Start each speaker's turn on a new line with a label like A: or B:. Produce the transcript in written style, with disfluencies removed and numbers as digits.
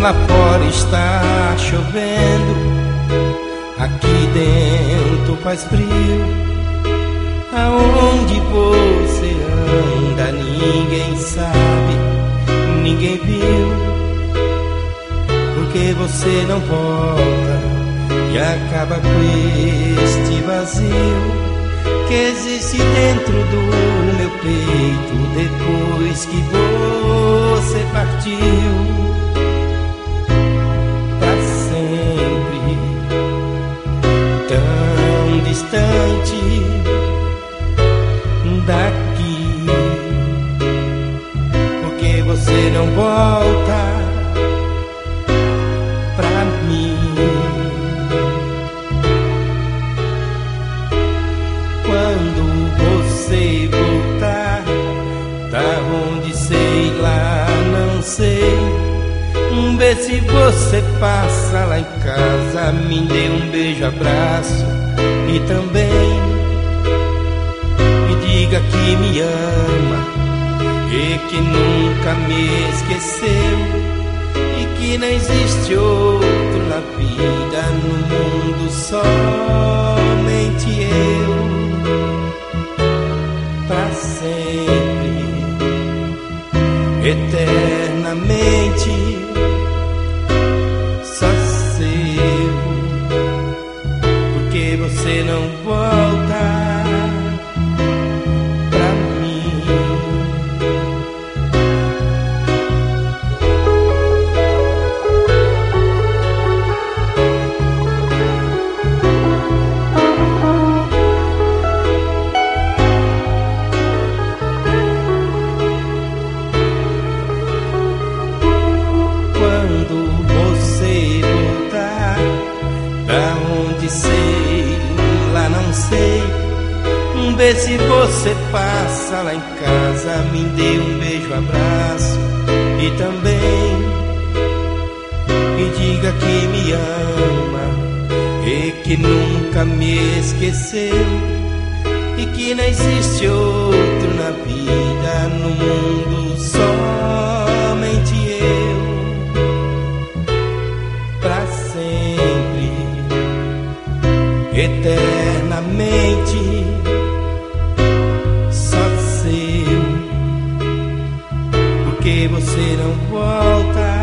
A: Lá fora está chovendo, aqui dentro faz frio. Aonde você anda ninguém sabe, ninguém viu. Porque você não volta e acaba com este vazio que existe dentro do meu peito depois que você partiu. Tão distante daqui, porque você não volta pra mim. Quando você voltar, da onde sei lá, não sei. Vê se você passa lá em casa, me dê um beijo, abraço e também me diga que me ama e que nunca me esqueceu e que não existe outro na vida, no mundo somente eu, pra sempre, eternamente. Porque você não volta pra mim. Quando você voltar, da onde sei, lá não sei. Vê se você passa lá em casa, me dê um beijo, abraço e também me diga que me ama e que nunca me esqueceu e que não existe outro na vida, no mundo somente eu, pra sempre, eternamente, só seu, porque você não volta